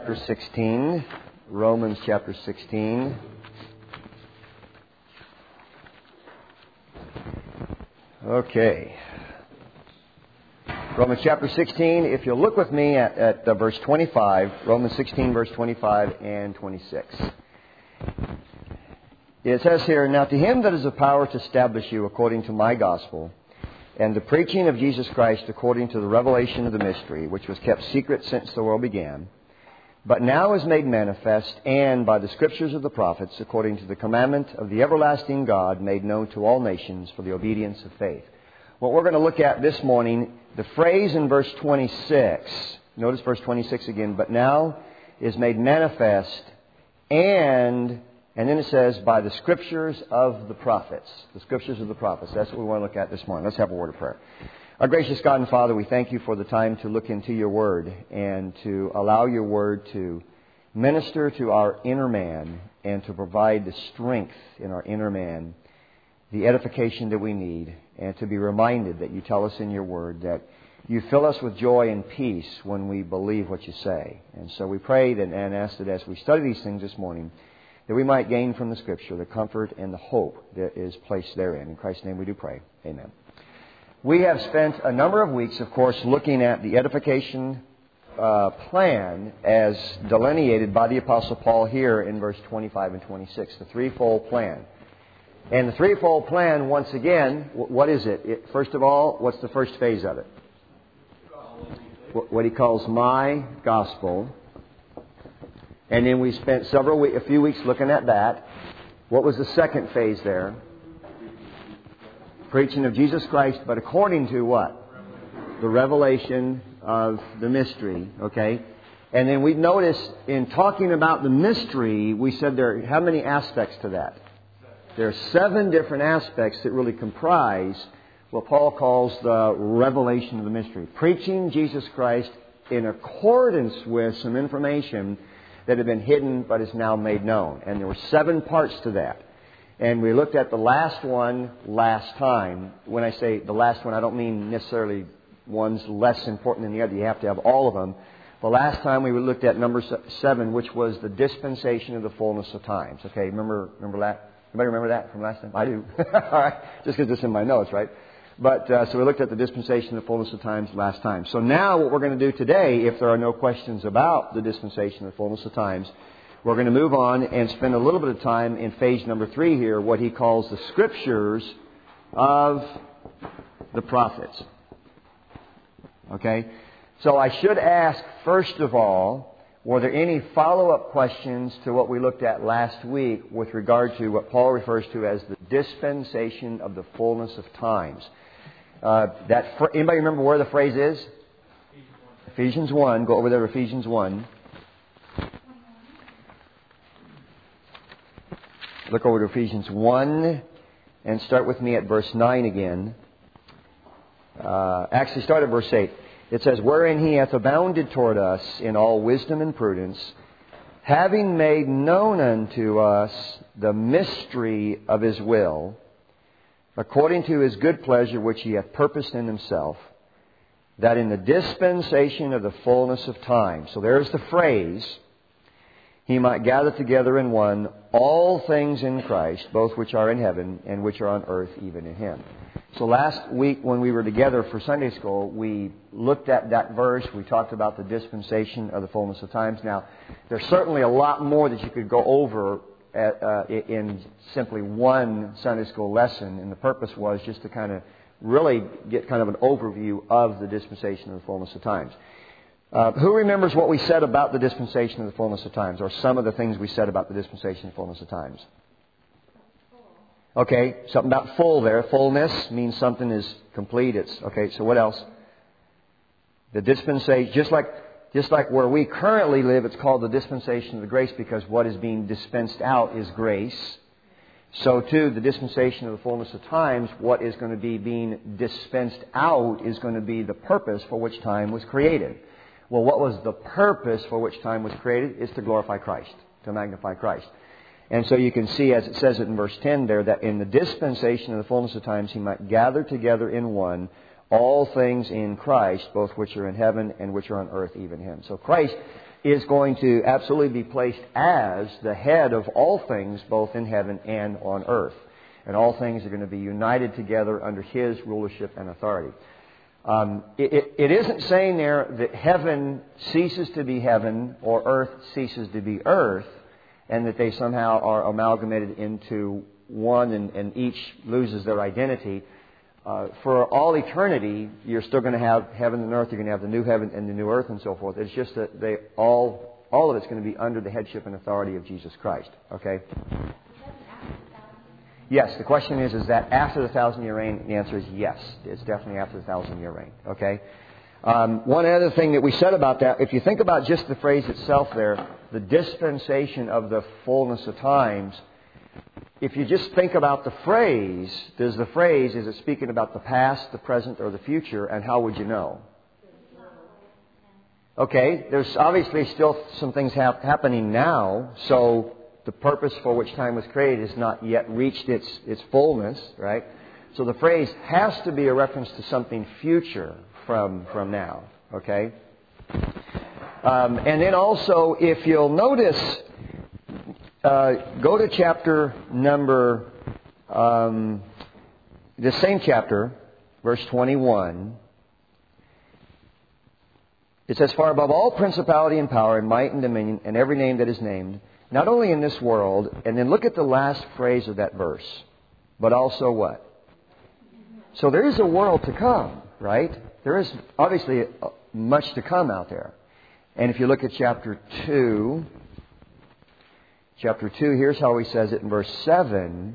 chapter 16. Romans chapter 16. Okay. Romans chapter 16. If you'll look with me at verse 25. Romans 16, verse 25 and 26. It says here, "Now to him that is the power to establish you according to my gospel, and the preaching of Jesus Christ according to the revelation of the mystery, which was kept secret since the world began, but now is made manifest, and by the scriptures of the prophets, according to the commandment of the everlasting God, made known to all nations for the obedience of faith." What we're going to look at this morning, the phrase in verse 26, notice verse 26 again, "but now is made manifest, and then it says, by the scriptures of the prophets. The scriptures of the prophets. That's what we want to look at this morning. Let's have a word of prayer. Our gracious God and Father, we thank you for the time to look into your word and to allow your word to minister to our inner man and to provide the strength in our inner man, the edification that we need, and to be reminded that you tell us in your word that you fill us with joy and peace when we believe what you say. And so we prayed and asked that as we study these things this morning, that we might gain from the Scripture the comfort and the hope that is placed therein. In Christ's name we do pray. Amen. We have spent a number of weeks, of course, looking at the edification plan as delineated by the Apostle Paul here in verse 25 and 26, the threefold plan. And the threefold plan, once again, what is it? First of all, what's the first phase of it? What he calls my gospel. And then we spent a few weeks looking at that. What was the second phase there? Preaching of Jesus Christ, but according to what? The revelation of the mystery. Okay? And then we noticed in talking about the mystery, we said how many aspects to that? There are 7 different aspects that really comprise what Paul calls the revelation of the mystery. Preaching Jesus Christ in accordance with some information that had been hidden but is now made known. And there were 7 parts to that. And we looked at the last one last time. When I say the last one, I don't mean necessarily one's less important than the other. You have to have all of them. The last time we looked at number 7, which was the dispensation of the fullness of times. Okay, remember that? Anybody remember that from last time? I do. All right, just because it's in my notes, right? But so we looked at the dispensation of the fullness of times last time. So now what we're going to do today, if there are no questions about the dispensation of the fullness of times, we're going to move on and spend a little bit of time in phase number 3 here, what he calls the scriptures of the prophets. Okay? So I should ask, first of all, were there any follow-up questions to what we looked at last week with regard to what Paul refers to as the dispensation of the fullness of times? Anybody remember where the phrase is? Ephesians 1. Go over there, Ephesians 1. Look over to Ephesians 1 and start with me at verse 9 again. Actually, start at verse 8. It says, "Wherein he hath abounded toward us in all wisdom and prudence, having made known unto us the mystery of his will, according to his good pleasure which he hath purposed in himself, that in the dispensation of the fullness of time," so there's the phrase, "he might gather together in one all things in Christ, both which are in heaven and which are on earth, even in him." So last week when we were together for Sunday school, we looked at that verse. We talked about the dispensation of the fullness of times. Now, there's certainly a lot more that you could go over in simply one Sunday school lesson, and the purpose was just to kind of really get kind of an overview of the dispensation of the fullness of times. Who remembers what we said about the dispensation of the fullness of times, or some of the things we said about the dispensation of the fullness of times? Okay, something about full there. Fullness means something is complete. Okay, so what else? The dispensation, just like where we currently live, it's called the dispensation of the grace because what is being dispensed out is grace. So too, the dispensation of the fullness of times, what is going to be being dispensed out is going to be the purpose for which time was created. Well, what was the purpose for which time was created? Is to glorify Christ, to magnify Christ. And so you can see, as it says it in verse 10 there, that in the dispensation of the fullness of times, he might gather together in one all things in Christ, both which are in heaven and which are on earth, even him. So Christ is going to absolutely be placed as the head of all things, both in heaven and on earth. And all things are going to be united together under His rulership and authority. It isn't saying there that heaven ceases to be heaven or earth ceases to be earth, and that they somehow are amalgamated into one and each loses their identity. For all eternity, you're still going to have heaven and earth. You're going to have the new heaven and the new earth and so forth. It's just that all of it's going to be under the headship and authority of Jesus Christ. Okay? Yes, the question is that after the 1,000-year reign? The answer is yes. It's definitely after the 1,000-year reign. Okay? One other thing that we said about that, if you think about just the phrase itself there, the dispensation of the fullness of times, if you just think about the phrase, is it speaking about the past, the present, or the future, and how would you know? Okay, there's obviously still some things happening now, so the purpose for which time was created has not yet reached its fullness, right? So the phrase has to be a reference to something future from now, okay? And then also, if you'll notice, go to chapter number, the same chapter, verse 21. It says, "Far above all principality and power and might and dominion and every name that is named, not only in this world," and then look at the last phrase of that verse, "but also what?" So there is a world to come, right? There is obviously much to come out there. And if you look at chapter 2, here's how he says it in verse 7,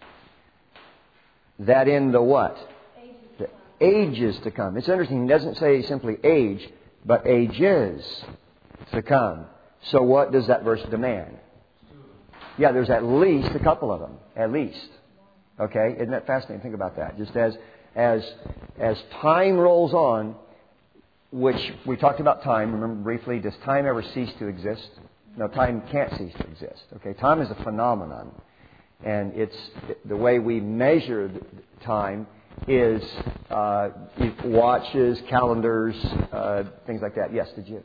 that in the what? The ages to come. It's interesting, he doesn't say simply age, but ages to come. So what does that verse demand? Yeah, there's at least a couple of them. At least. Okay? Isn't that fascinating? Think about that. Just as time rolls on, which we talked about time, remember briefly, does time ever cease to exist? No, time can't cease to exist. Okay? Time is a phenomenon. And it's the way we measure time is watches, calendars, things like that. Yes, did you?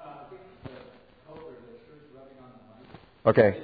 Okay.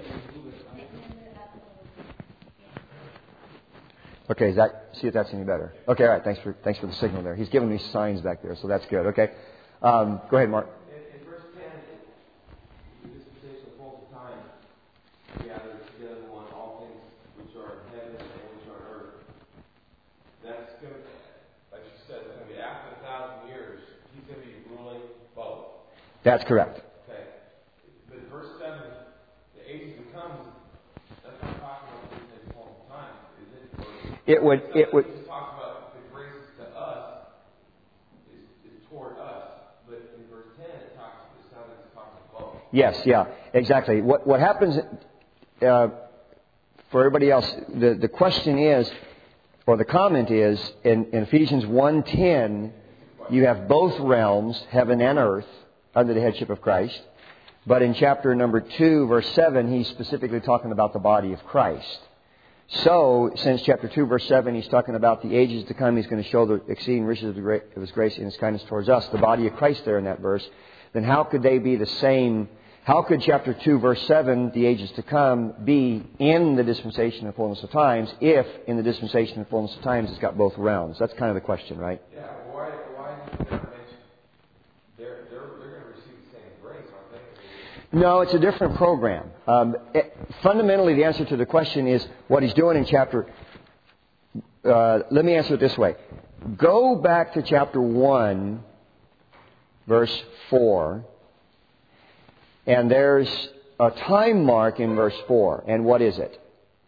Okay, see if that's any better. Okay, all right. Thanks for the signal there. He's giving me signs back there, so that's good. Okay. Go ahead, Mark. In verse 10, the dispensation of fullness of time gathers together one all things which are in heaven and which are on earth. That's going to, like you said, it's going to be after 1,000 years. He's going to be ruling both. That's correct. Okay. But verse 7, the ages to come, that's not talking about the dispensation of fullness of time, is it? It would. Just talk about the grace to us is toward us, but in verse 10 it sounds like it's talking about both. Yes, yeah, exactly. What happens for everybody else? The question is, or the comment is, in Ephesians 1:10, you have both realms, heaven and earth, under the headship of Christ. But in chapter number 2, verse 7, he's specifically talking about the body of Christ. So, since chapter 2, verse 7, he's talking about the ages to come, he's going to show the exceeding riches of His grace and His kindness towards us, the body of Christ there in that verse, then how could they be the same? How could chapter 2, verse 7, the ages to come, be in the dispensation of fullness of times, if in the dispensation of fullness of times it's got both realms? That's kind of the question, right? Yeah, why is it mentioned? They're going to receive the same grace, aren't they? No, it's a different program. Fundamentally, the answer to the question is what he's doing in chapter... let me answer it this way. Go back to chapter 1, verse 4, and there's a time mark in verse 4. And what is it?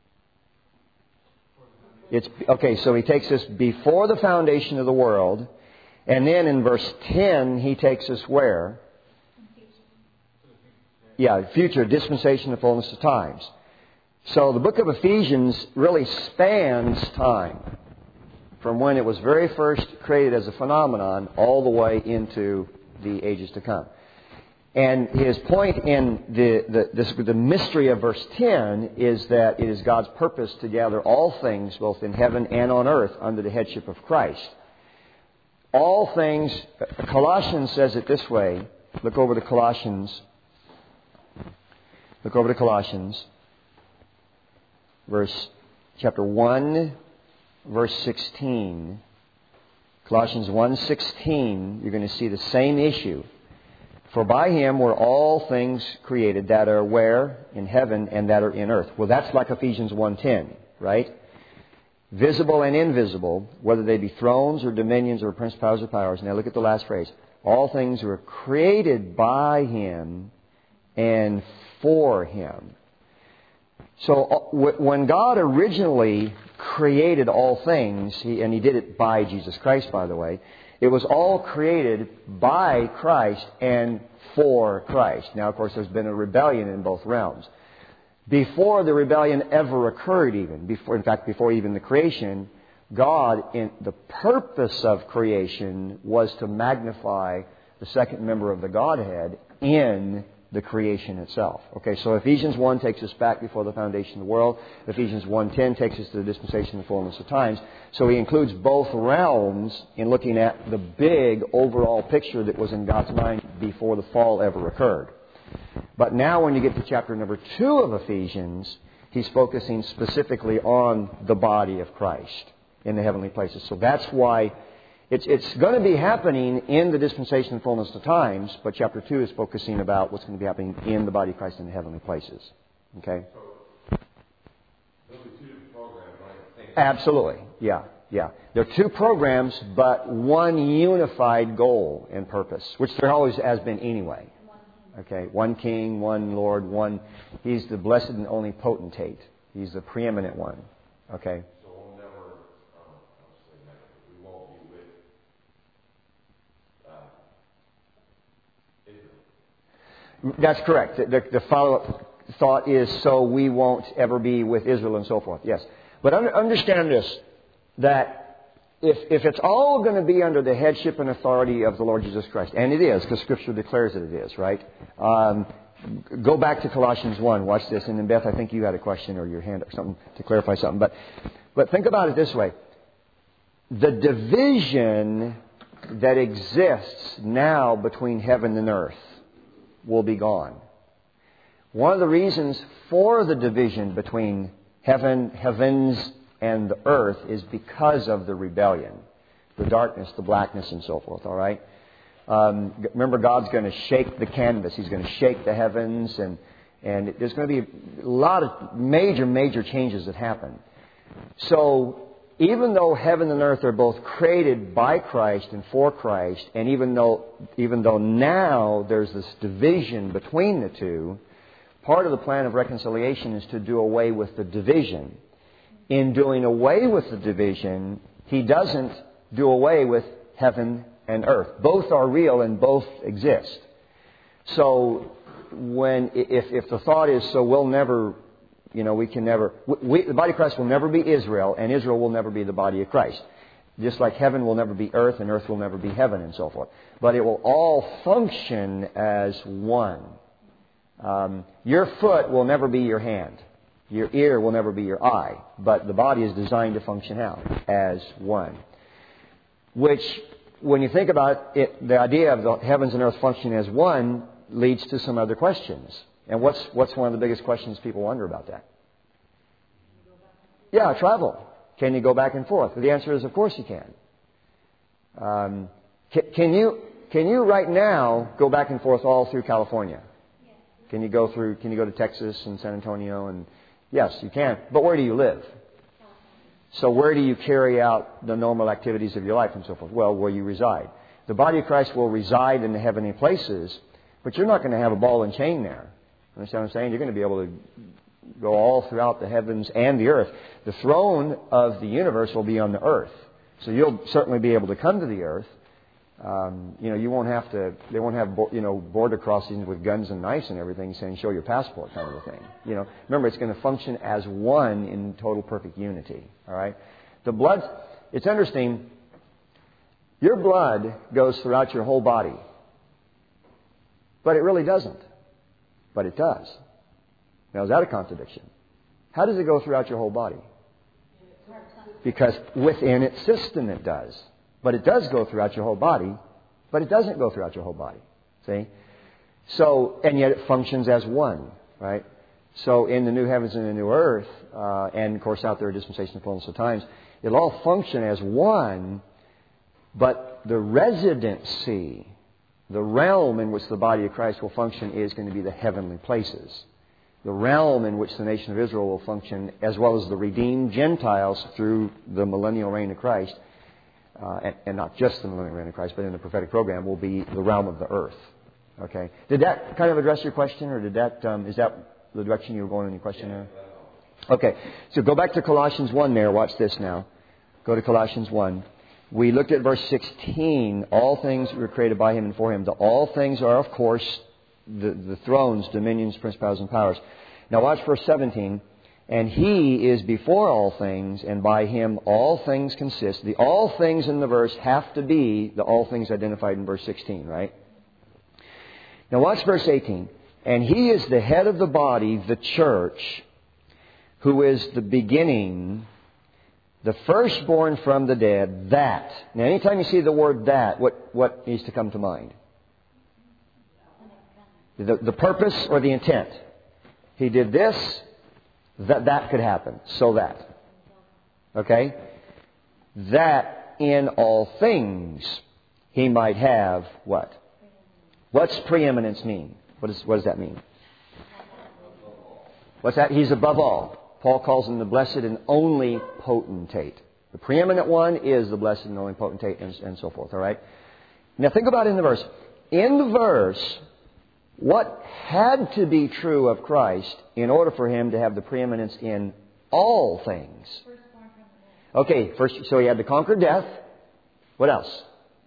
Okay, so he takes us before the foundation of the world, and then in verse 10, he takes us where? Yeah, future dispensation of fullness of times. So the book of Ephesians really spans time from when it was very first created as a phenomenon all the way into the ages to come. And his point in the mystery of verse 10 is that it is God's purpose to gather all things, both in heaven and on earth, under the headship of Christ. All things, Colossians says it this way. Look over to Colossians Look over to Colossians, chapter 1, verse 16. Colossians 1:16, you're going to see the same issue. For by Him were all things created that are where? In heaven and that are in earth. Well, that's like Ephesians 1:10, right? Visible and invisible, whether they be thrones or dominions or principalities or powers. Now look at the last phrase. All things were created by Him and for Him. So when God originally created all things, and He did it by Jesus Christ, by the way, it was all created by Christ and for Christ. Now, of course, there's been a rebellion in both realms. Before the rebellion ever occurred even, before even the creation, God, in the purpose of creation was to magnify the second member of the Godhead in the creation itself. Okay, so Ephesians 1 takes us back before the foundation of the world. Ephesians 1:10 takes us to the dispensation of the fullness of times. So he includes both realms in looking at the big overall picture that was in God's mind before the fall ever occurred. But now when you get to chapter number 2 of Ephesians, he's focusing specifically on the body of Christ in the heavenly places. So that's why it's going to be happening in the dispensation and fullness of times, but chapter 2 is focusing about what's going to be happening in the body of Christ in the heavenly places. Okay? So, there'll be 2 different programs, right? Absolutely. Yeah. There are 2 programs, but one unified goal and purpose, which there always has been anyway. Okay? One King, one Lord, one... He's the blessed and only potentate. He's the preeminent one. Okay? That's correct. The follow-up thought is, so we won't ever be with Israel and so forth. Yes. But understand this, that if it's all going to be under the headship and authority of the Lord Jesus Christ, and it is, because Scripture declares that it is, right? Go back to Colossians 1. Watch this. And then, Beth, I think you had a question or your hand or something to clarify something. But think about it this way. The division that exists now between heaven and earth will be gone. One of the reasons for the division between heavens and the earth is because of the rebellion, the darkness, the blackness, and so forth. All right. Remember, God's going to shake the canvas. He's going to shake the heavens, and there's going to be a lot of major changes that happen. So, even though heaven and earth are both created by Christ and for Christ, and even though now there's this division between the two, part of the plan of reconciliation is to do away with the division. In doing away with the division, He doesn't do away with heaven and earth. Both are real and both exist. So, if the thought is, so we'll never... the body of Christ will never be Israel, and Israel will never be the body of Christ. Just like heaven will never be earth, and earth will never be heaven, and so forth. But it will all function as one. Your foot will never be your hand. Your ear will never be your eye. But the body is designed to function how? As one. Which, when you think about it, the idea of the heavens and earth functioning as one leads to some other questions. And what's one of the biggest questions people wonder about that? Yeah, travel. Can you go back and forth? Well, the answer is, of course you can. Can you right now go back and forth all through California? Can you go to Texas and San Antonio? And yes, you can. But where do you live? So where do you carry out the normal activities of your life and so forth? Well, where you reside. The body of Christ will reside in the heavenly places, but you're not going to have a ball and chain there. Understand what I'm saying? You're going to be able to go all throughout the heavens and the earth. The throne of the universe will be on the earth. So you'll certainly be able to come to the earth. You won't have to, they won't have, border crossings with guns and knives and everything saying, show your passport kind of a thing. Remember, it's going to function as one in total perfect unity. All right? The blood, it's interesting, your blood goes throughout your whole body. But it really doesn't. But it does. Now, is that a contradiction? How does it go throughout your whole body? Because within its system it does. But it does go throughout your whole body, but it doesn't go throughout your whole body. See? So, and yet it functions as one. right? So in the new heavens and the new earth, and of course out there, dispensation of fullness of times, it'll all function as one, but the residency, the realm in which the body of Christ will function is going to be the heavenly places. The realm in which the nation of Israel will function, as well as the redeemed Gentiles through the millennial reign of Christ, and not just the millennial reign of Christ, but in the prophetic program, will be the realm of the earth. Okay? Did that kind of address your question, or did that is that the direction you were going in your question there? Okay. So go back to Colossians 1 there. Watch this now. Go to Colossians 1. We looked at verse 16. All things were created by Him and for Him. The all things are, of course, the thrones, dominions, principalities, and powers. Now watch verse 17. And He is before all things, and by Him all things consist. The all things in the verse have to be the all things identified in verse 16, right? Now watch verse 18. And He is the head of the body, the church, who is the beginning, the firstborn from the dead, that. Now anytime you see the word that, what needs to come to mind? The purpose or the intent. He did this, that could happen. So that. Okay? That in all things He might have what? What's preeminence mean? What does that mean? What's that? He's above all. Paul calls Him the blessed and only potentate. The preeminent one is the blessed and only potentate, and so forth. All right? Now think about it in the verse. In the verse, what had to be true of Christ in order for Him to have the preeminence in all things? Okay, first, so He had to conquer death. What else?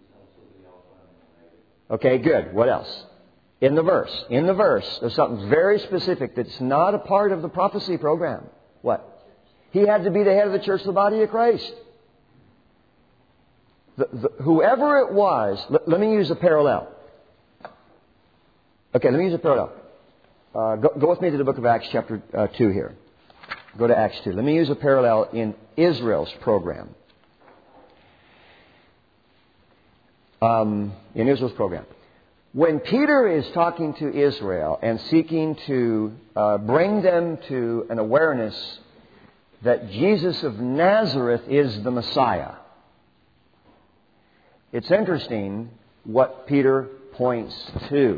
Okay, good. What else? In the verse, there's something very specific that's not a part of the prophecy program. What? He had to be the head of the church, the body of Christ. Whoever it was, let me use a parallel. Okay, let me use a parallel. Go with me to the book of Acts chapter 2 here. Go to Acts 2. Let me use a parallel in Israel's program. In Israel's program. When Peter is talking to Israel and seeking to bring them to an awareness that Jesus of Nazareth is the Messiah, it's interesting what Peter points to.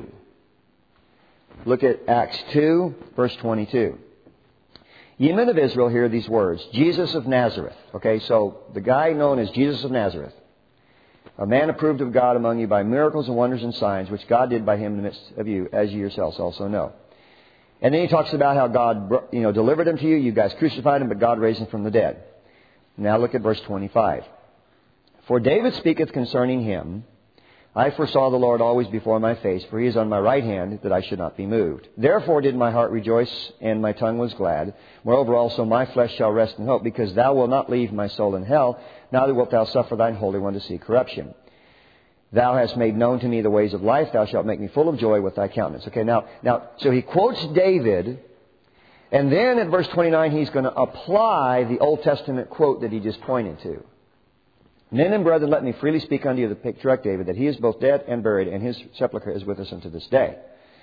Look at Acts 2, verse 22. Ye men of Israel, hear these words. Jesus of Nazareth. Okay, so the guy known as Jesus of Nazareth. A man approved of God among you by miracles and wonders and signs, which God did by Him in the midst of you, as you yourselves also know. And then he talks about how God, delivered Him to you. You guys crucified Him, but God raised Him from the dead. Now look at verse 25. For David speaketh concerning Him, I foresaw the Lord always before my face, for He is on my right hand, that I should not be moved. Therefore did my heart rejoice, and my tongue was glad. Moreover also my flesh shall rest in hope, because Thou wilt not leave my soul in hell, neither wilt Thou suffer Thine Holy One to see corruption. Thou hast made known to me the ways of life. Thou shalt make me full of joy with Thy countenance. Okay, now, so he quotes David, and then at verse 29 he's going to apply the Old Testament quote that he just pointed to. Men and brethren, let me freely speak unto you the patriarch David, that he is both dead and buried, and his sepulchre is with us unto this day.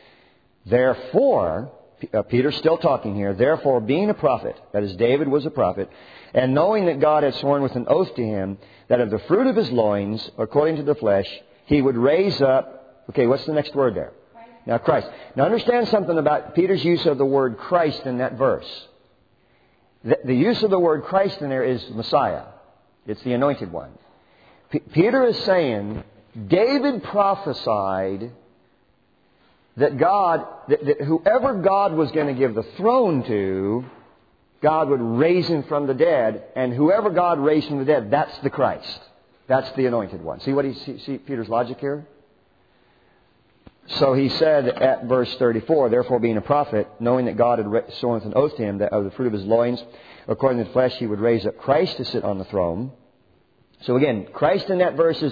Therefore, Peter's still talking here, therefore being a prophet, that is, David was a prophet, and knowing that God had sworn with an oath to him, that of the fruit of his loins, according to the flesh, he would raise up, okay, what's the next word there? Christ. Now, Christ. Now, understand something about Peter's use of the word Christ in that verse. The use of the word Christ in there is Messiah. It's the anointed one. Peter is saying, David prophesied that that whoever God was going to give the throne to, God would raise Him from the dead, and whoever God raised from the dead, that's the Christ. That's the anointed one. See Peter's logic here? So he said at verse 34, therefore being a prophet, knowing that God had sworn with an oath to him that of the fruit of his loins, according to the flesh, he would raise up Christ to sit on the throne. So again, Christ in that verse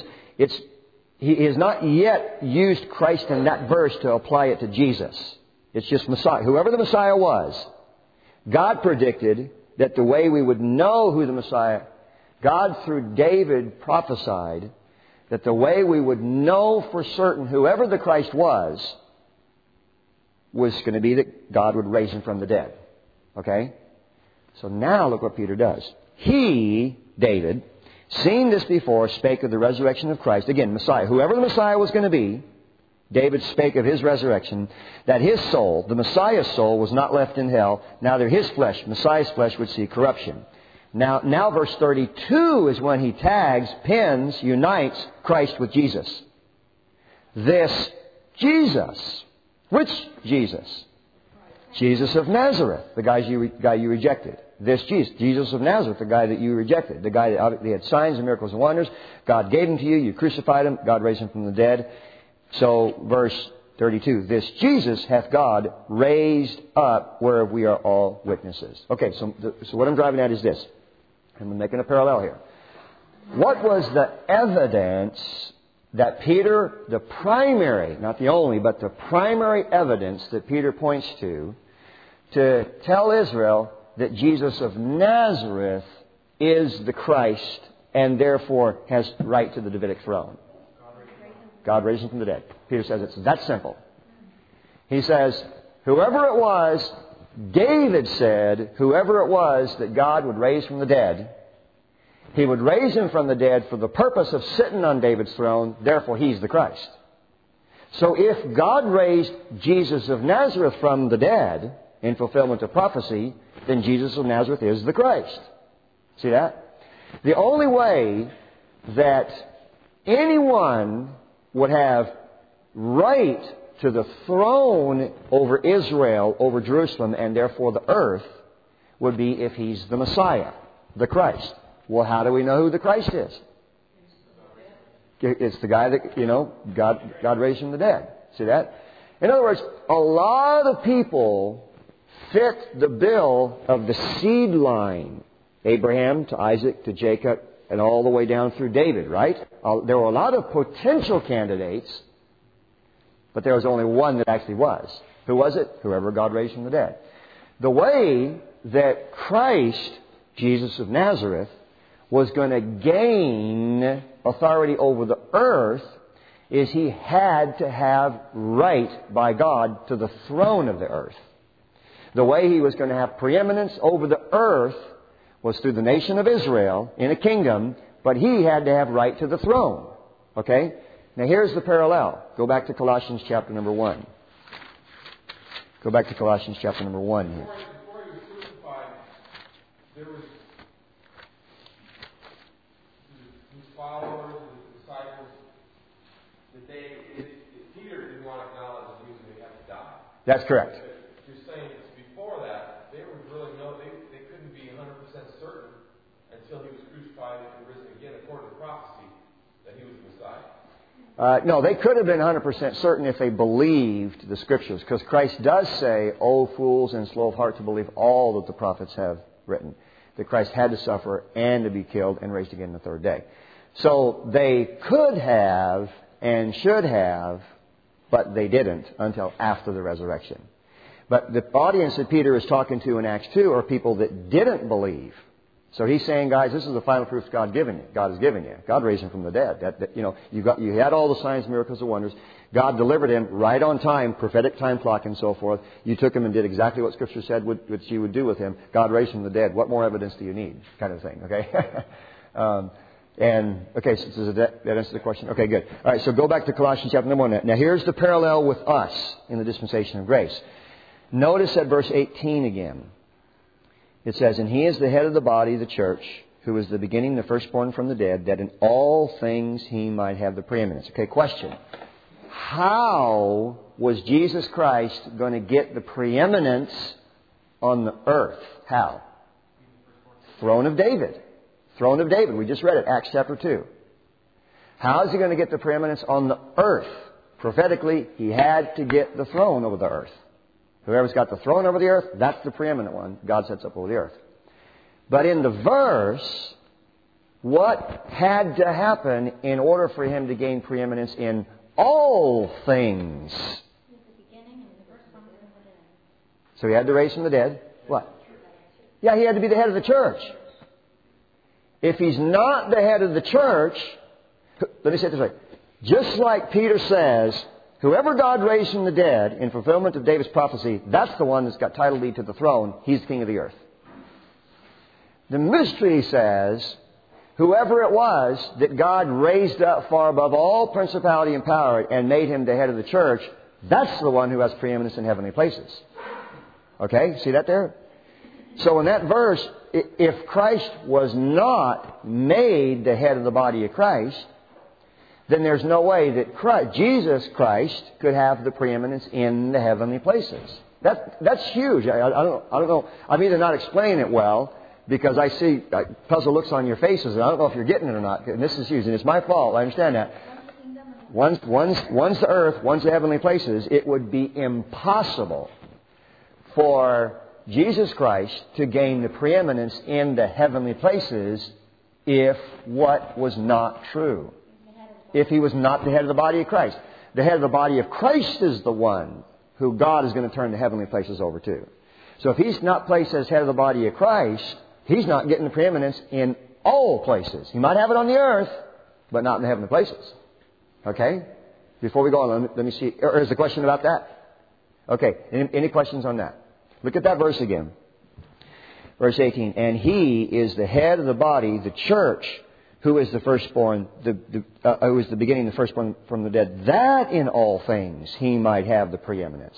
he has not yet used Christ in that verse to apply it to Jesus. It's just Messiah. Whoever the Messiah was, God predicted that the way we would know who the Messiah, God through David prophesied that the way we would know for certain whoever the Christ was was going to be that God would raise him from the dead. Okay? So now look what Peter does. He, David, seeing this before, spake of the resurrection of Christ. Again, Messiah. Whoever the Messiah was going to be, David spake of his resurrection, that his soul, the Messiah's soul, was not left in hell. Neither his flesh, Messiah's flesh, would see corruption. Now verse 32 is when he tags, pins, unites Christ with Jesus. This Jesus. Which Jesus? Jesus of Nazareth, the guy you rejected. This Jesus. Jesus of Nazareth, the guy that you rejected. The guy that had signs and miracles and wonders. God gave him to you. You crucified him. God raised him from the dead. So, verse 32. This Jesus hath God raised up, whereof we are all witnesses. Okay, so what I'm driving at is this. I'm making a parallel here. What was the evidence that Peter, the primary, not the only, but the primary evidence that Peter points to tell Israel that Jesus of Nazareth is the Christ and therefore has right to the Davidic throne? God raised him from the dead. Peter says it's that simple. He says, whoever it was, David said, whoever it was that God would raise from the dead, He would raise him from the dead for the purpose of sitting on David's throne. Therefore, he's the Christ. So if God raised Jesus of Nazareth from the dead in fulfillment of prophecy, then Jesus of Nazareth is the Christ. See that? The only way that anyone would have right to the throne over Israel, over Jerusalem, and therefore the earth, would be if he's the Messiah, the Christ. Well, how do we know who the Christ is? It's the guy that, God raised from the dead. See that? In other words, a lot of people fit the bill of the seed line. Abraham to Isaac to Jacob and all the way down through David, right? There were a lot of potential candidates, but there was only one that actually was. Who was it? Whoever God raised from the dead. The way that Christ, Jesus of Nazareth, was going to gain authority over the earth is he had to have right by God to the throne of the earth. The way he was going to have preeminence over the earth was through the nation of Israel in a kingdom, but he had to have right to the throne. Okay? Now here's the parallel. Go back to Colossians chapter number 1. Go back to Colossians chapter number 1 here. Before he was crucified, there was his followers, his disciples, that Peter didn't want to acknowledge that he was going to have to die. That's correct. You're saying before that, they would really know, they couldn't be 100% certain until he was crucified and risen again, according to prophecy, that he was the Messiah. No, they could have been 100% certain if they believed the Scriptures, because Christ does say, "O fools and slow of heart to believe all that the prophets have written," that Christ had to suffer and to be killed and raised again the third day. So they could have and should have, but they didn't until after the resurrection. But the audience that Peter is talking to in Acts 2 are people that didn't believe. So he's saying, guys, this is the final proof God has given you. God raised him from the dead. You had all the signs, miracles, and wonders. God delivered him right on time, prophetic time clock and so forth. You took him and did exactly what Scripture said what you would do with him. God raised him from the dead. What more evidence do you need? Kind of thing, okay? So that answers the question? Okay, good. All right, so go back to Colossians chapter number 1. Now here's the parallel with us in the dispensation of grace. Notice at verse 18 again. It says, "And he is the head of the body, the church, who is the beginning, the firstborn from the dead, that in all things he might have the preeminence." Okay, question. How was Jesus Christ going to get the preeminence on the earth? How? Throne of David. Throne of David. We just read it, Acts chapter 2. How is he going to get the preeminence on the earth? Prophetically, he had to get the throne over the earth. Whoever's got the throne over the earth, that's the preeminent one God sets up over the earth. But in the verse, what had to happen in order for him to gain preeminence in all things? So he had to raise from the dead. What? Yeah, he had to be the head of the church. If he's not the head of the church, let me say it this way. Just like Peter says, Whoever God raised from the dead in fulfillment of David's prophecy, that's the one that's got title deed to the throne. He's the king of the earth. The mystery says, whoever it was that God raised up far above all principality and power and made him the head of the church, that's the one who has preeminence in heavenly places. Okay? See that there? So in that verse, if Christ was not made the head of the body of Christ, then there's no way that Jesus Christ could have the preeminence in the heavenly places. That's huge. I don't know. I'm either not explaining it well because I see puzzle looks on your faces, and I don't know if you're getting it or not. And this is huge, and it's my fault. I understand that. One's the earth, one's the heavenly places. It would be impossible for Jesus Christ to gain the preeminence in the heavenly places if what was not true. If He was not the head of the body of Christ. The head of the body of Christ is the one who God is going to turn the heavenly places over to. So if He's not placed as head of the body of Christ, He's not getting the preeminence in all places. He might have it on the earth, but not in the heavenly places. Okay? Before we go on, let me see. Or is there a question about that? Okay. Any questions on that? Look at that verse again. Verse 18. And He is the head of the body, the church, who is the firstborn, who is the beginning, the firstborn from the dead, that in all things He might have the preeminence.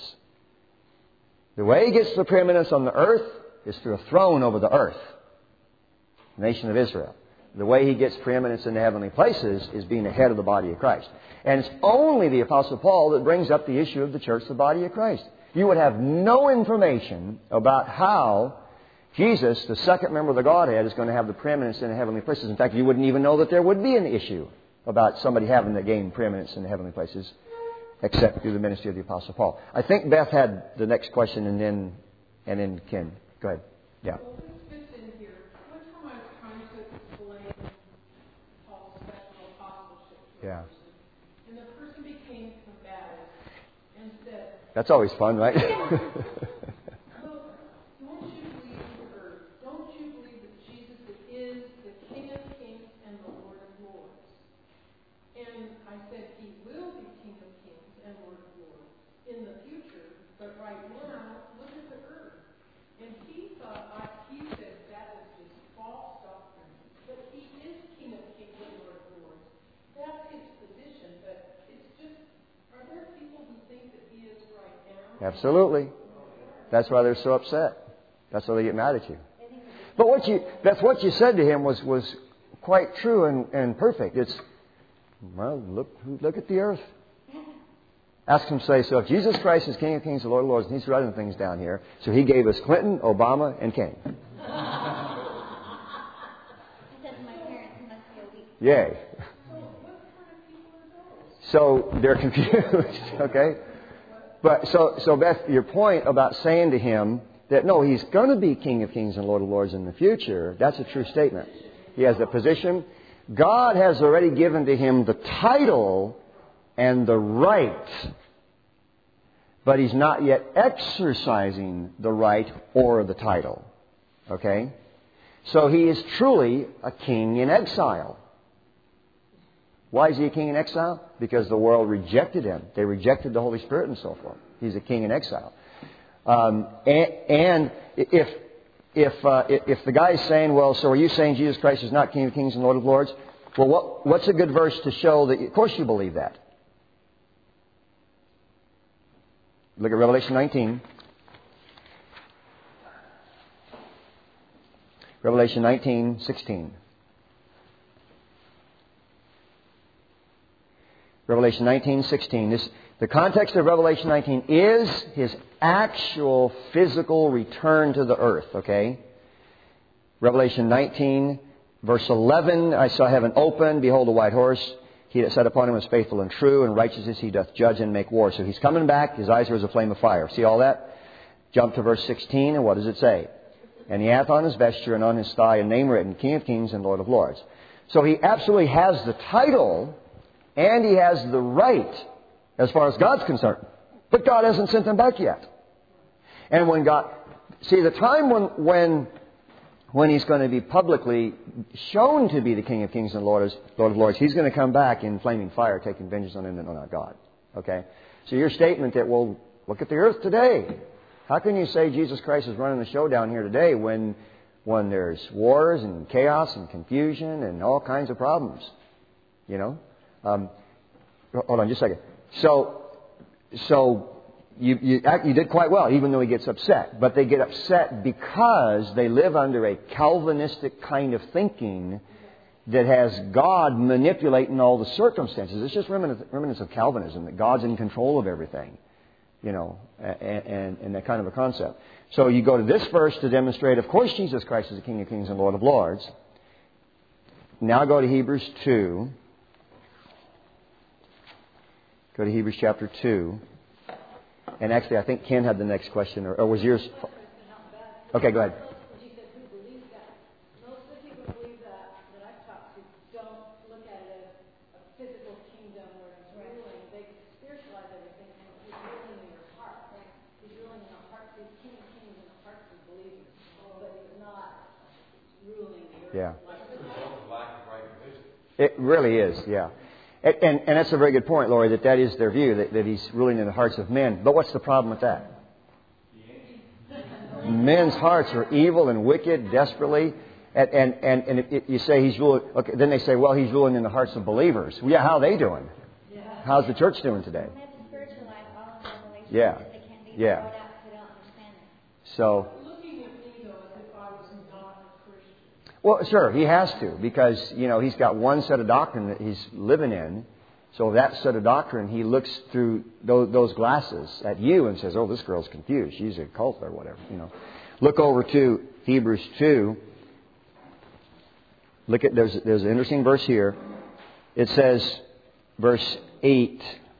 The way He gets the preeminence on the earth is through a throne over the earth, the nation of Israel. The way He gets preeminence in the heavenly places is being the head of the body of Christ. And it's only the Apostle Paul that brings up the issue of the church, the body of Christ. You would have no information about how Jesus, the second member of the Godhead, is going to have the preeminence in the heavenly places. In fact, you wouldn't even know that there would be an issue about somebody having to gain preeminence in the heavenly places, except through the ministry of the Apostle Paul. I think Beth had the next question, and then Ken. Go ahead. Yeah. Well, this fits in here. One time I was trying to explain Paul's special apostleship to a person, and the person became combative and said, That's always fun, right? Absolutely. That's why they're so upset. That's why they get mad at you. But what you said to him was quite true and perfect. It's, well, look at the earth. Ask him, say, so if Jesus Christ is King of Kings and Lord of Lords, and He's running things down here, so He gave us Clinton, Obama, and King. Yay. So they're confused, okay? But so Beth, your point about saying to him that no, He's going to be King of Kings and Lord of Lords in the future, that's a true statement. He has the position. God has already given to him the title and the right, but He's not yet exercising the right or the title. Okay? So He is truly a king in exile. Why is He a king in exile? Because the world rejected Him. They rejected the Holy Spirit and so forth. He's a king in exile. And if the guy's saying, well, so are you saying Jesus Christ is not King of Kings and Lord of Lords? Well, what's a good verse to show that? Of course you believe that. Look at Revelation 19. Revelation 19:16. Revelation 19:16. The context of Revelation 19 is His actual physical return to the earth. Okay? Revelation 19, verse 11. I saw heaven open. Behold, a white horse. He that sat upon him is faithful and true, and righteousness He doth judge and make war. So He's coming back. His eyes are as a flame of fire. See all that? Jump to verse 16, and what does it say? And He hath on His vesture and on His thigh a name written, King of Kings and Lord of Lords. So He absolutely has the title, and He has the right as far as God's concerned. But God hasn't sent Him back yet. And when God... See, the time when He's going to be publicly shown to be the King of Kings and Lord of Lords, He's going to come back in flaming fire, taking vengeance on them that know not God. Okay? So your statement that, well, look at the earth today. How can you say Jesus Christ is running the show down here today when there's wars and chaos and confusion and all kinds of problems? You know? Hold on just a second. So you did quite well, even though he gets upset. But they get upset because they live under a Calvinistic kind of thinking that has God manipulating all the circumstances. It's just remnants of Calvinism, that God's in control of everything. You know, and that kind of a concept. So you go to this verse to demonstrate, of course, Jesus Christ is the King of Kings and Lord of Lords. Now go to Hebrews 2. Go to Hebrews chapter 2. And actually, I think Ken had the next question, or was yours? Okay, go ahead. Yeah. It really is, yeah. And that's a very good point, Laurie, that is their view, that he's ruling in the hearts of men. But what's the problem with that? Men's hearts are evil and wicked desperately. And you say he's ruling, okay, then they say, well, he's ruling in the hearts of believers. Well, yeah, how are they doing? How's the church doing today? Yeah. Yeah. So... Well, sure, he has to, because, you know, he's got one set of doctrine that he's living in. So that set of doctrine, he looks through those glasses at you and says, oh, this girl's confused. She's a cult or whatever, you know. Look over to Hebrews 2. Look at, there's an interesting verse here. It says, verse 8.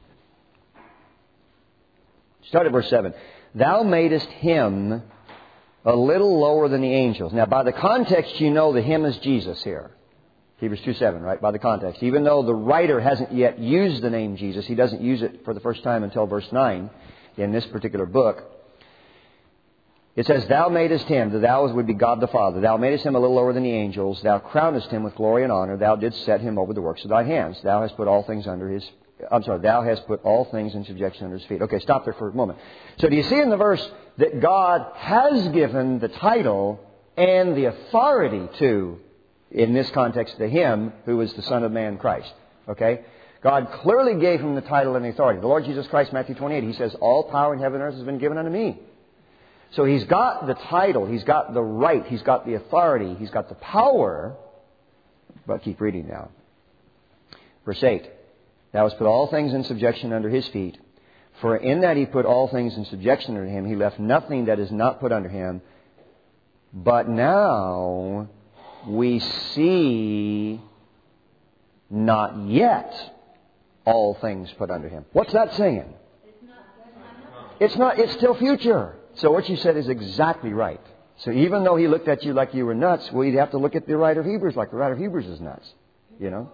Start at verse 7. Thou madest him a little lower than the angels. Now, by the context, you know the him is Jesus here. Hebrews 2:7, right? By the context. Even though the writer hasn't yet used the name Jesus, he doesn't use it for the first time until verse 9 in this particular book. It says, Thou madest him, the thou would be God the Father. Thou madest him a little lower than the angels. Thou crownest him with glory and honor. Thou didst set him over the works of thy hands. Thou hast put all things thou hast put all things in subjection under his feet. Okay, stop there for a moment. So do you see in the verse that God has given the title and the authority to, in this context, to him who is the Son of Man, Christ? Okay? God clearly gave him the title and the authority. The Lord Jesus Christ, Matthew 28, he says, all power in heaven and earth has been given unto me. So he's got the title, he's got the right, he's got the authority, he's got the power. But keep reading now. Verse 8. Thou hast put all things in subjection under his feet. For in that he put all things in subjection under him, he left nothing that is not put under him. But now we see not yet all things put under him. What's that saying? It's still future. So what you said is exactly right. So even though he looked at you like you were nuts, well, you'd have to look at the writer of Hebrews like the writer of Hebrews is nuts. You know?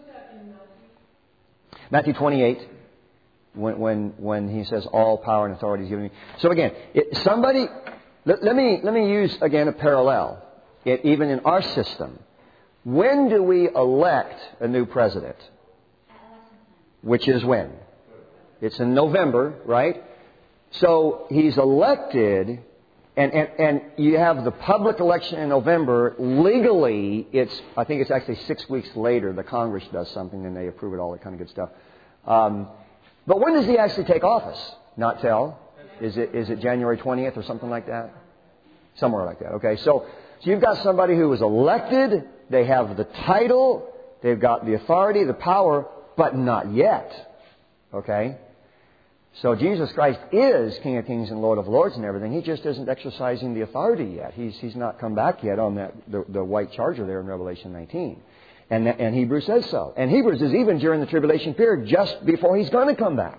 Matthew 28, when he says all power and authority is given me. So again, let me use again a parallel. Even in our system, when do we elect a new president? Which is when? It's in November, right? So he's elected, and you have the public election in November. Legally, I think it's actually 6 weeks later. The Congress does something and they approve it, all that kind of good stuff. But when does he actually take office? Not till? Is it January 20th or something like that? Somewhere like that. Okay, so you've got somebody who was elected. They have the title. They've got the authority, the power, but not yet. Okay? So Jesus Christ is King of Kings and Lord of Lords and everything. He just isn't exercising the authority yet. He's not come back yet on the white charger there in Revelation 19. And Hebrews says so. And Hebrews is even during the tribulation period, just before he's going to come back.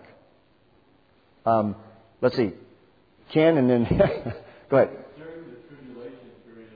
Let's see. Ken and then... Go ahead. During the tribulation period,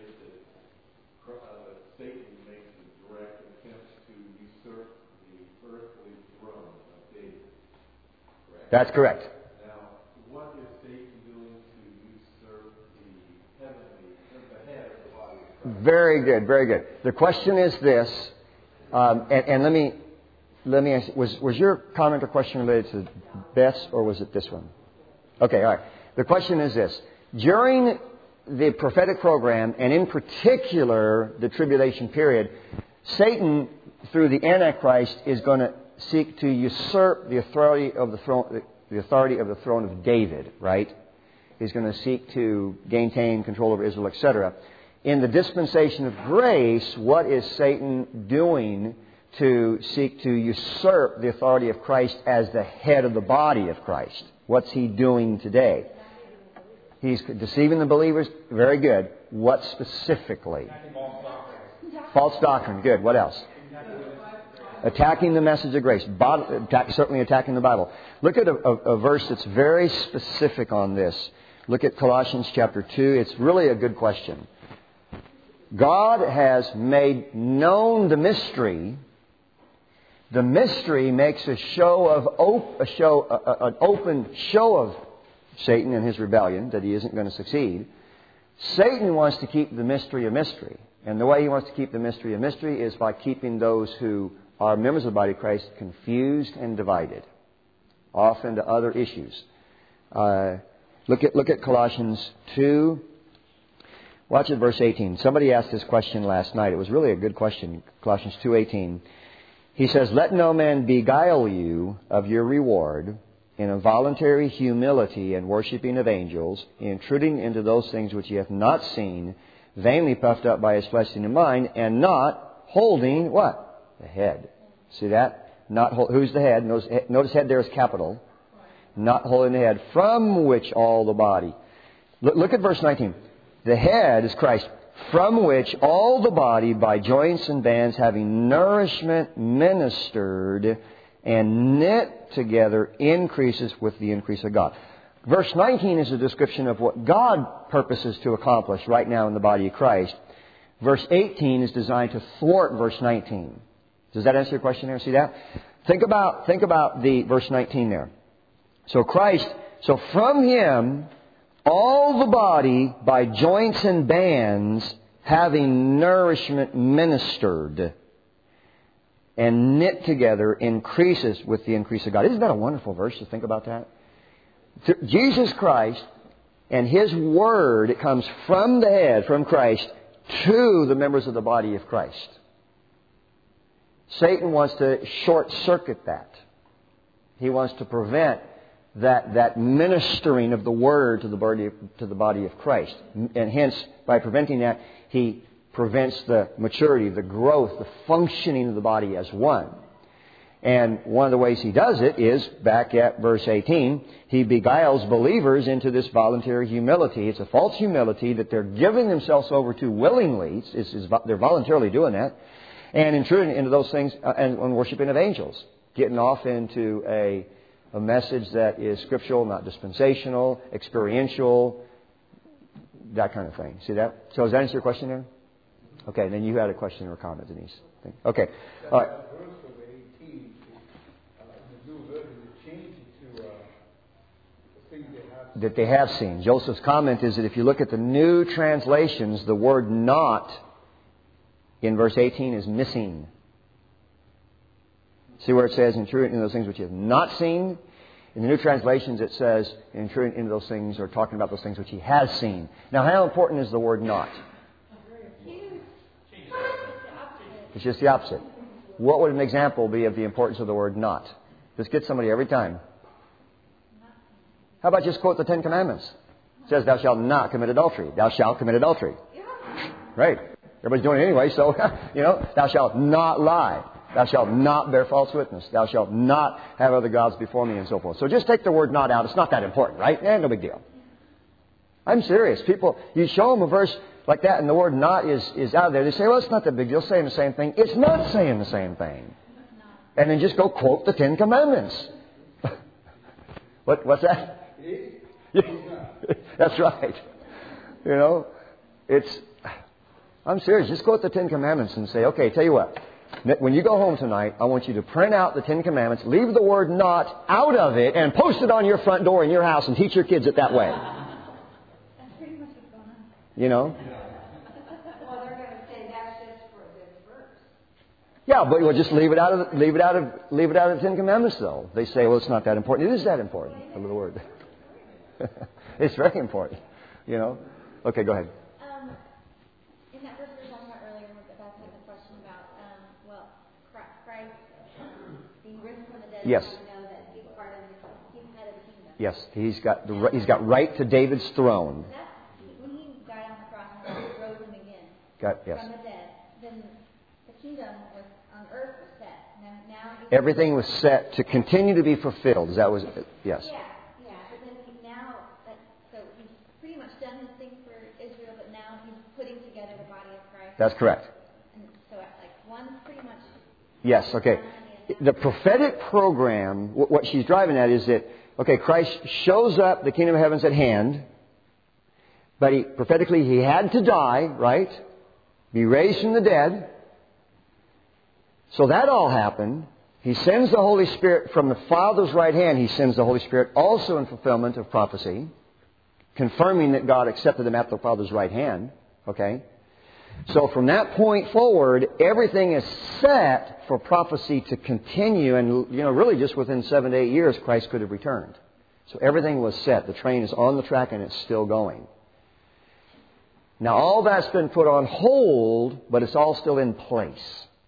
Satan makes a direct attempt to usurp the earthly throne of David. Correct? That's correct. Now, what is Satan doing to usurp the head of the body of Christ? Very good, very good. The question is this, and let me let me ask, was your comment or question related to Beth's, or was it this one? Okay, all right. The question is this. During the prophetic program, and in particular the tribulation period, Satan, through the Antichrist, is going to seek to usurp the authority of the throne of David, right? He's going to seek to maintain control over Israel, etc. In the dispensation of grace, what is Satan doing to seek to usurp the authority of Christ as the head of the body of Christ? What's he doing today? He's deceiving the believers. Very good. What specifically? False doctrine. Good. What else? Attacking the message of grace. Certainly attacking the Bible. Look at a verse that's very specific on this. Look at Colossians chapter 2. It's really a good question. God has made known the mystery. The mystery makes an open show of Satan and his rebellion, that he isn't going to succeed. Satan wants to keep the mystery a mystery. And the way he wants to keep the mystery a mystery is by keeping those who are members of the body of Christ confused and divided, off into other issues. Look at Colossians 2. Watch at verse 18. Somebody asked this question last night. It was really a good question. Colossians 2:18. He says, "Let no man beguile you of your reward in a voluntary humility and worshipping of angels, intruding into those things which he hath not seen, vainly puffed up by his fleshly mind, and not holding," what? The head. See that? Who's the head? Notice head there is capital. Not holding the head, from which all the body. Look at verse 19. The head is Christ, from which all the body by joints and bands having nourishment ministered and knit together increases with the increase of God. Verse 19 is a description of what God purposes to accomplish right now in the body of Christ. Verse 18 is designed to thwart verse 19. Does that answer your question there? See that? Think about the verse 19 there. So from Him, all the body by joints and bands having nourishment ministered and knit together increases with the increase of God. Isn't that a wonderful verse to think about that? Jesus Christ and His Word, it comes from the head, from Christ, to the members of the body of Christ. Satan wants to short-circuit that. He wants to prevent that ministering of the Word to the body of Christ. And hence, by preventing that, he prevents the maturity, the growth, the functioning of the body as one. And one of the ways he does it is, back at verse 18, he beguiles believers into this voluntary humility. It's a false humility that they're giving themselves over to willingly. They're voluntarily doing that. And intruding into those things and worshiping of angels. Getting off into a message that is scriptural, not dispensational, experiential, that kind of thing. See that? So does that answer your question there? Okay, then you had a question or a comment, Denise. Okay. All right. That they have seen. Joseph's comment is that if you look at the new translations, the word not in verse 18 is missing. See where it says, intruding into those things which you have not seen? In the new translations it says, intruding into those things, or talking about those things which he has seen. Now, how important is the word not? It's just the opposite. What would an example be of the importance of the word not? Just get somebody every time. How about just quote the Ten Commandments? It says, thou shalt not commit adultery. Thou shalt commit adultery. Right. Everybody's doing it anyway, so, thou shalt not lie. Thou shalt not bear false witness. Thou shalt not have other gods before me, and so forth. So just take the word not out. It's not that important, right? No big deal. I'm serious. People, you show them a verse like that, and the word not is out there. They say, well, it's not that big deal. It's saying the same thing. It's not saying the same thing. And then just go quote the Ten Commandments. What's that? That's right. I'm serious. Just quote the Ten Commandments and say, okay, tell you what. When you go home tonight, I want you to print out the Ten Commandments, leave the word not out of it, and post it on your front door in your house and teach your kids it that way. That's pretty much what's going on. Well, they're going to say that's just for this verse. Yeah, but we'll just leave it out of the Ten Commandments, though. They say, well, it's not that important. It is that important. A little word. It's very important. You know. Okay, go ahead. In that verse we were talking about earlier, about the question about Christ being risen from the dead. Yes. We know that he's part of he's head of the kingdom. Yes, he's got right to David's throne. When he died on the cross and rose him again Yes. from the dead, then the kingdom was on earth was set. Now Everything was set to continue to be fulfilled. Yes. Yeah. But then so he's pretty much done his thing for Israel, but now he's putting together the body of Christ. That's correct. And so one's pretty much. Yes. Okay. The prophetic program, what she's driving at is that, okay, Christ shows up, the kingdom of heaven's at hand, but prophetically he had to die, right? Be raised from the dead. So that all happened. He sends the Holy Spirit from the Father's right hand. He sends the Holy Spirit also in fulfillment of prophecy, confirming that God accepted him at the Father's right hand. Okay? So from that point forward, everything is set for prophecy to continue. And, really just within 7 to 8 years, Christ could have returned. So everything was set. The train is on the track and it's still going. Now, all that's been put on hold, but it's all still in place.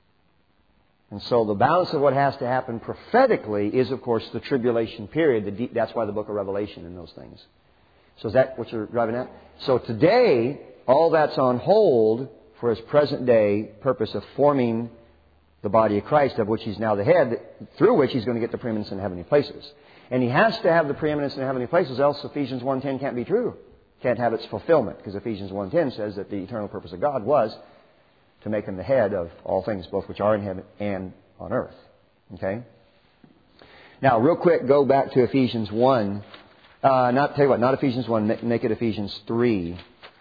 And so the balance of what has to happen prophetically is, of course, the tribulation period. That's why the book of Revelation and those things. So is that what you're driving at? So today, all that's on hold for his present day purpose of forming the body of Christ, of which he's now the head, through which he's going to get the preeminence in heavenly places. And he has to have the preeminence in heavenly places, else Ephesians 1:10 can't be true. Can't have its fulfillment, because Ephesians 1:10 says that the eternal purpose of God was to make him the head of all things, both which are in heaven and on earth. Okay? Now, real quick, go back to Ephesians 1. Not Ephesians 1, make it Ephesians 3.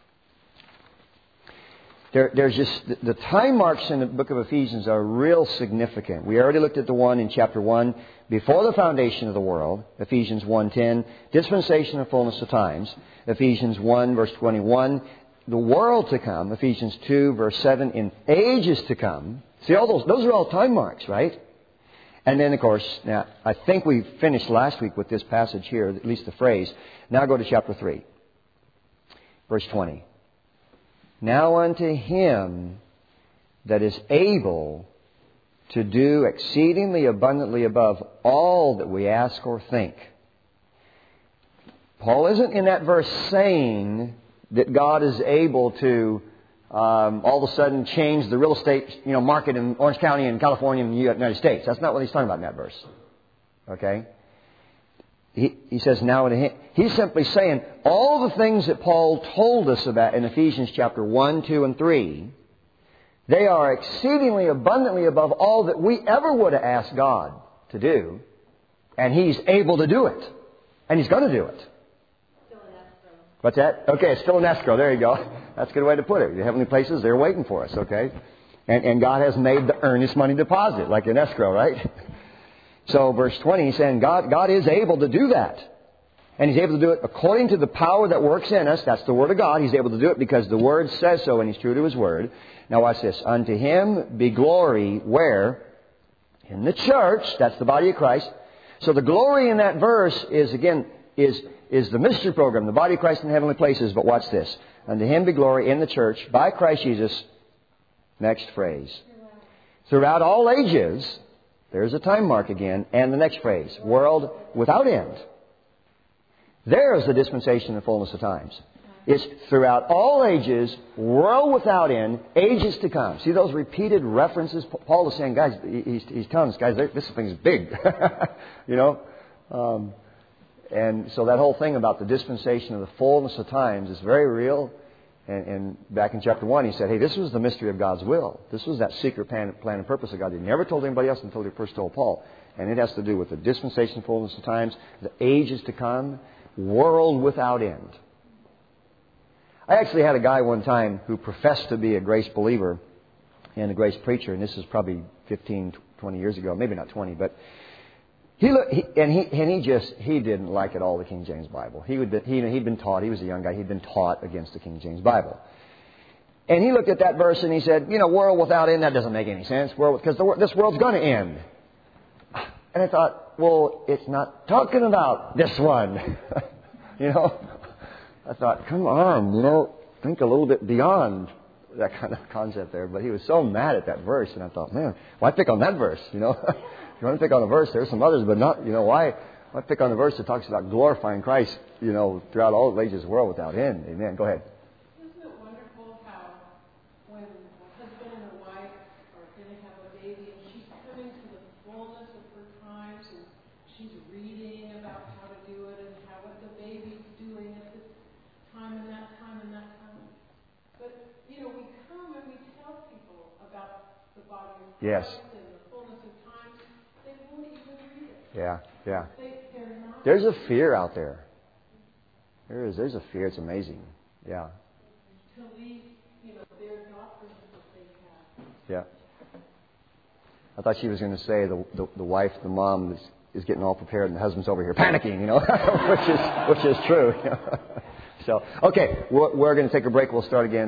There's just, the time marks in the book of Ephesians are real significant. We already looked at the one in chapter 1, before the foundation of the world, Ephesians 1:10, dispensation of fullness of times, Ephesians 1, verse 21, the world to come, Ephesians 2, verse 7, in ages to come. See, all those are all time marks, right? And then, of course, now, I think we finished last week with this passage here, at least the phrase. Now go to chapter 3, verse 20. Now unto him that is able to do exceedingly abundantly above all that we ask or think. Paul isn't in that verse saying that God is able to all of a sudden change the real estate market in Orange County and California and the United States. That's not what he's talking about in that verse. Okay? He says now unto him. He's simply saying all the things that Paul told us about in Ephesians chapter 1, 2, and 3, they are exceedingly abundantly above all that we ever would have asked God to do. And he's able to do it. And he's going to do it. Still in escrow. What's that? Okay, it's still in escrow. There you go. That's a good way to put it. The heavenly places, they're waiting for us, okay? And God has made the earnest money deposit, like in escrow, right? So verse 20, he's saying God is able to do that. And he's able to do it according to the power that works in us. That's the Word of God. He's able to do it because the Word says so and he's true to his Word. Now watch this. Unto him be glory where? In the church. That's the body of Christ. So the glory in that verse is, again, is the mystery program, the body of Christ in heavenly places. But watch this. Unto him be glory in the church by Christ Jesus. Next phrase. Throughout all ages. There's a time mark again. And the next phrase. World without end. There's the dispensation of fullness of times. It's throughout all ages, world without end, ages to come. See those repeated references? Paul is saying, guys, he's telling us, guys, this thing's big. And so that whole thing about the dispensation of the fullness of times is very real. And back in chapter 1, he said, hey, this was the mystery of God's will. This was that secret plan and purpose of God. He never told anybody else until he first told Paul. And it has to do with the dispensation of fullness of times, the ages to come, world without end. I actually had a guy one time who professed to be a grace believer and a grace preacher, and this is probably 15, 20 years ago, maybe not 20, but he didn't like at all the King James Bible. He'd been taught, he was a young guy, he'd been taught against the King James Bible. And he looked at that verse and he said, world without end, that doesn't make any sense. Because this world's going to end. And I thought, well, it's not talking about this one. I thought, come on, think a little bit beyond that kind of concept there. But he was so mad at that verse. And I thought, man, why pick on that verse? If you want to pick on a verse, there's some others, but not, why pick on a verse that talks about glorifying Christ, throughout all the ages of the world without end. Amen. Go ahead. Isn't it wonderful how when a husband and a wife are going to have a baby and she's coming to the fullness of her times and she's reading about how to do it and what the baby's doing at this time and that time and that time. But, we come and we tell people about the body of Christ and the fullness of times. They won't even read it. Yeah. They're not. There's a fear out there. There's a fear. It's amazing. Yeah. To leave, their doctrines that they have. Yeah. I thought she was going to say the wife, the mom, is getting all prepared, and the husband's over here panicking, which is true. So, okay, we're going to take a break. We'll start again.